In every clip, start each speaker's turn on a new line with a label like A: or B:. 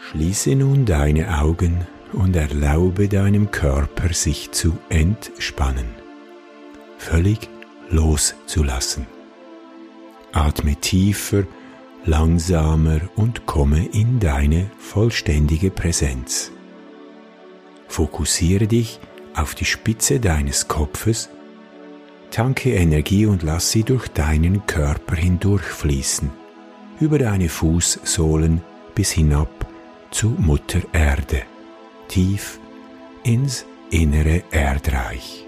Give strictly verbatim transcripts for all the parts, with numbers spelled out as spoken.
A: Schließe nun deine Augen und erlaube deinem Körper, sich zu entspannen, völlig loszulassen. Atme tiefer, langsamer und komme in deine vollständige Präsenz. Fokussiere dich auf die Spitze deines Kopfes, tanke Energie und lass sie durch deinen Körper hindurchfließen, über deine Fußsohlen bis hinab zu Mutter Erde, tief ins innere Erdreich.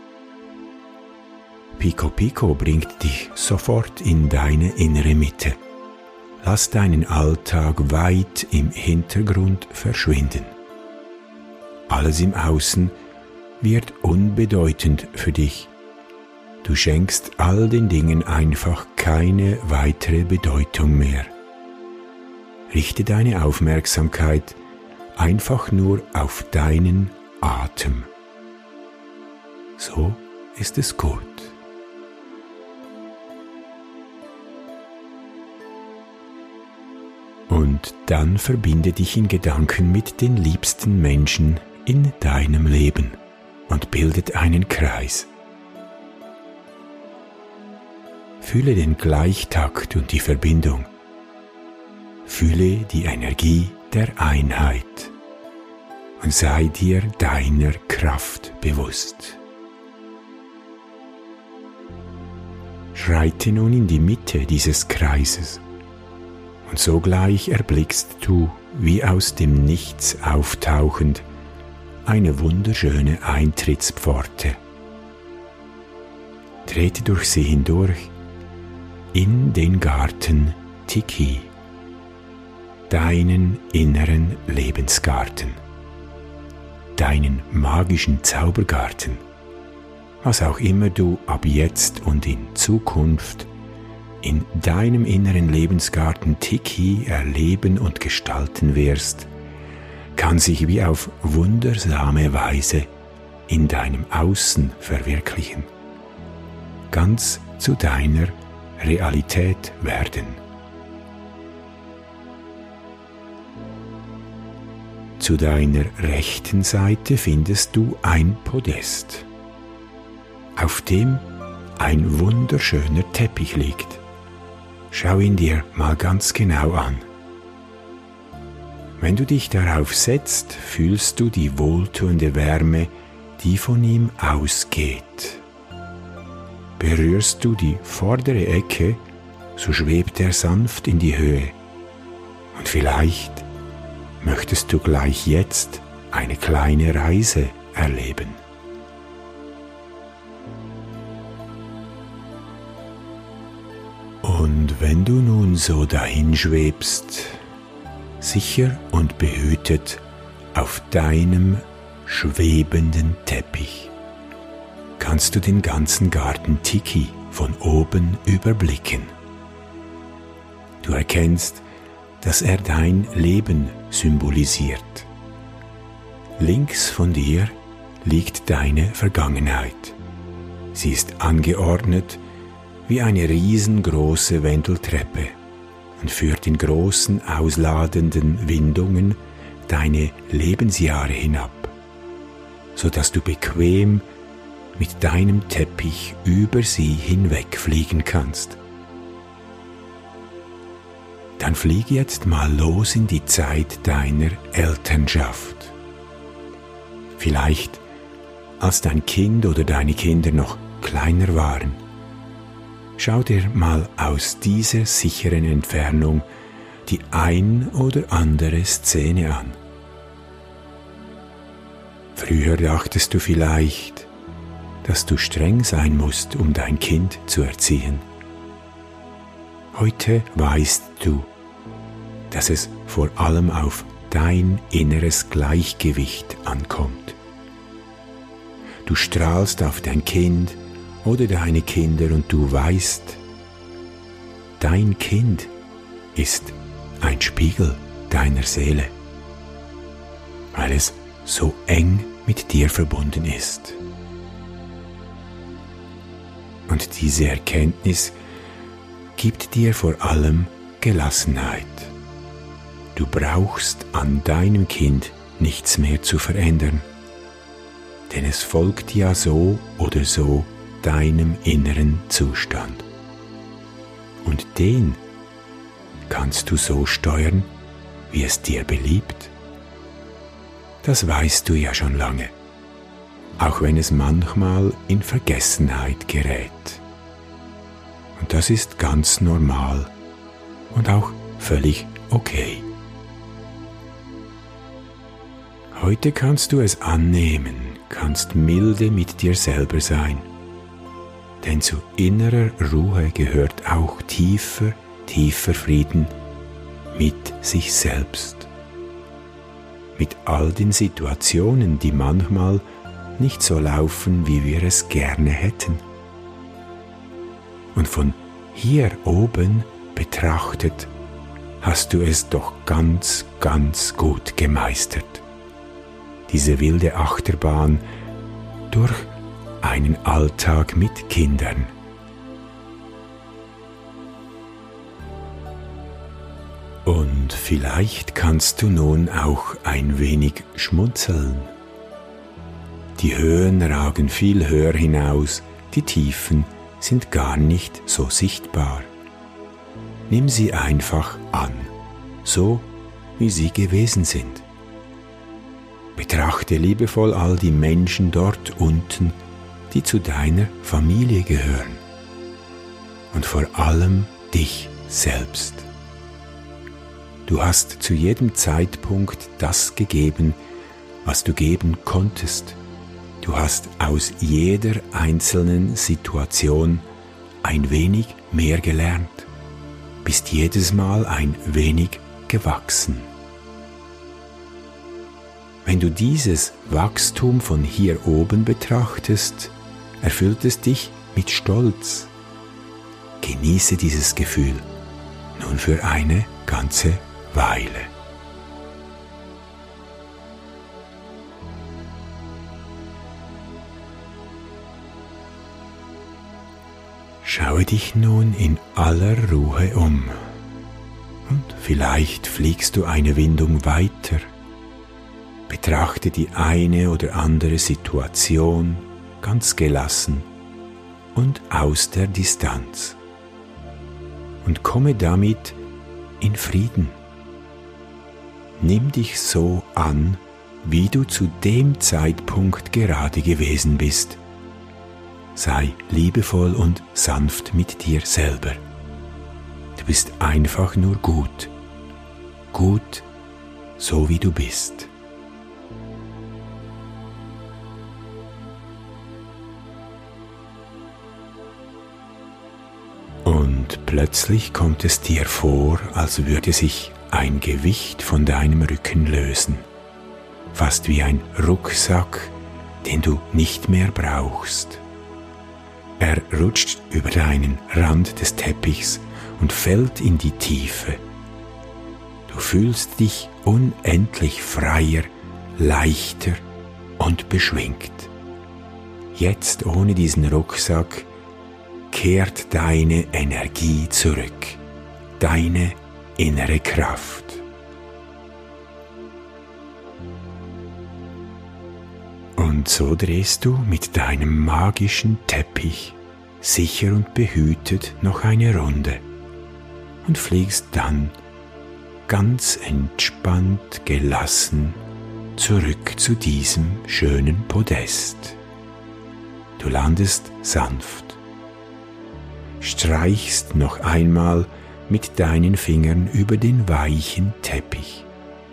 A: Pico Pico bringt dich sofort in deine innere Mitte. Lass deinen Alltag weit im Hintergrund verschwinden. Alles im Außen wird unbedeutend für dich. Du schenkst all den Dingen einfach keine weitere Bedeutung mehr. Richte deine Aufmerksamkeit einfach nur auf deinen Atem. So ist es gut. Und dann verbinde dich in Gedanken mit den liebsten Menschen in deinem Leben und bildet einen Kreis. Fühle den Gleichtakt und die Verbindung. Fühle die Energie der Einheit und sei dir deiner Kraft bewusst. Schreite nun in die Mitte dieses Kreises und sogleich erblickst du, wie aus dem Nichts auftauchend, eine wunderschöne Eintrittspforte. Trete durch sie hindurch in den Garten Tiki, deinen inneren Lebensgarten, deinen magischen Zaubergarten, was auch immer du ab jetzt und in Zukunft in deinem inneren Lebensgarten Tiki erleben und gestalten wirst, kann sich wie auf wundersame Weise in deinem Außen verwirklichen, ganz zu deiner Realität werden. Zu deiner rechten Seite findest du ein Podest, auf dem ein wunderschöner Teppich liegt. Schau ihn dir mal ganz genau an. Wenn du dich darauf setzt, fühlst du die wohltuende Wärme, die von ihm ausgeht. Berührst du die vordere Ecke, so schwebt er sanft in die Höhe. Und vielleicht möchtest du gleich jetzt eine kleine Reise erleben. Und wenn du nun so dahinschwebst, sicher und behütet auf deinem schwebenden Teppich, kannst du den ganzen Garten Tiki von oben überblicken. Du erkennst, dass er dein Leben symbolisiert. Links von dir liegt deine Vergangenheit. Sie ist angeordnet wie eine riesengroße Wendeltreppe und führt in großen, ausladenden Windungen deine Lebensjahre hinab, sodass du bequem mit deinem Teppich über sie hinwegfliegen kannst. Dann flieg jetzt mal los in die Zeit deiner Elternschaft. Vielleicht als dein Kind oder deine Kinder noch kleiner waren. Schau dir mal aus dieser sicheren Entfernung die ein oder andere Szene an. Früher dachtest du vielleicht, dass du streng sein musst, um dein Kind zu erziehen. Heute weißt du, dass es vor allem auf dein inneres Gleichgewicht ankommt. Du strahlst auf dein Kind oder deine Kinder und du weißt, dein Kind ist ein Spiegel deiner Seele, weil es so eng mit dir verbunden ist. Und diese Erkenntnis gibt dir vor allem Gelassenheit. Du brauchst an deinem Kind nichts mehr zu verändern, denn es folgt ja so oder so deinem inneren Zustand. Und den kannst du so steuern, wie es dir beliebt. Das weißt du ja schon lange, auch wenn es manchmal in Vergessenheit gerät. Und das ist ganz normal und auch völlig okay. Heute kannst du es annehmen, kannst milde mit dir selber sein, denn zu innerer Ruhe gehört auch tiefer, tiefer Frieden mit sich selbst. Mit all den Situationen, die manchmal nicht so laufen, wie wir es gerne hätten. Und von hier oben betrachtet, hast du es doch ganz, ganz gut gemeistert. Diese wilde Achterbahn durch einen Alltag mit Kindern. Und vielleicht kannst du nun auch ein wenig schmunzeln. Die Höhen ragen viel höher hinaus, die Tiefen sind gar nicht so sichtbar. Nimm sie einfach an, so wie sie gewesen sind. Betrachte liebevoll all die Menschen dort unten, die zu deiner Familie gehören. Und vor allem dich selbst. Du hast zu jedem Zeitpunkt das gegeben, was du geben konntest. Du hast aus jeder einzelnen Situation ein wenig mehr gelernt, bist jedes Mal ein wenig gewachsen. Wenn du dieses Wachstum von hier oben betrachtest, erfüllt es dich mit Stolz. Genieße dieses Gefühl nun für eine ganze Weile. Schaue dich nun in aller Ruhe um und vielleicht fliegst du eine Windung weiter. Betrachte die eine oder andere Situation ganz gelassen und aus der Distanz und komme damit in Frieden. Nimm dich so an, wie du zu dem Zeitpunkt gerade gewesen bist. Sei liebevoll und sanft mit dir selber. Du bist einfach nur gut. Gut, so wie du bist. Und plötzlich kommt es dir vor, als würde sich ein Gewicht von deinem Rücken lösen. Fast wie ein Rucksack, den du nicht mehr brauchst. Er rutscht über deinen Rand des Teppichs und fällt in die Tiefe. Du fühlst dich unendlich freier, leichter und beschwingt. Jetzt ohne diesen Rucksack kehrt deine Energie zurück, deine innere Kraft. Und so drehst du mit deinem magischen Teppich sicher und behütet noch eine Runde und fliegst dann ganz entspannt, gelassen zurück zu diesem schönen Podest. Du landest sanft, streichst noch einmal mit deinen Fingern über den weichen Teppich.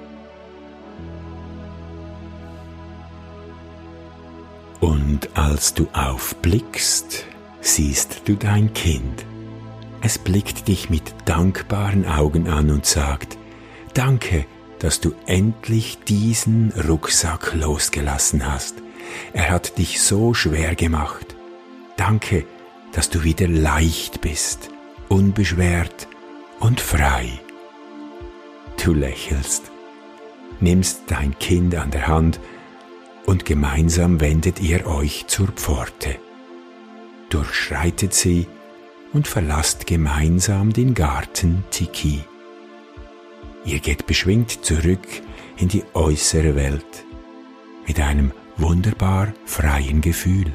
A: Und als du aufblickst, siehst du dein Kind. Es blickt dich mit dankbaren Augen an und sagt: Danke, dass du endlich diesen Rucksack losgelassen hast. Er hat dich so schwer gemacht. Danke, dass du wieder leicht bist, unbeschwert und frei. Du lächelst, nimmst dein Kind an der Hand und gemeinsam wendet ihr euch zur Pforte. Durchschreitet sie und verlasst gemeinsam den Garten Tiki. Ihr geht beschwingt zurück in die äußere Welt mit einem wunderbar freien Gefühl.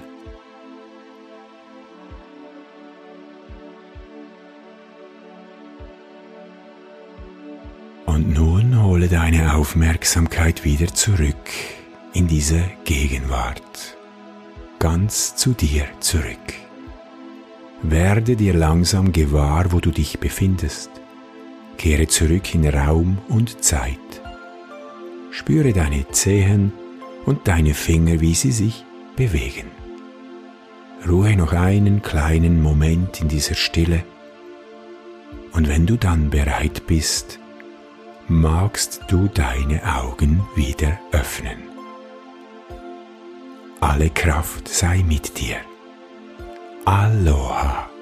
A: Und nun hole deine Aufmerksamkeit wieder zurück in diese Gegenwart, ganz zu dir zurück. Werde dir langsam gewahr, wo du dich befindest. Kehre zurück in Raum und Zeit. Spüre deine Zehen und deine Finger, wie sie sich bewegen. Ruhe noch einen kleinen Moment in dieser Stille. Und wenn du dann bereit bist, magst du deine Augen wieder öffnen. Alle Kraft sei mit dir. Aloha.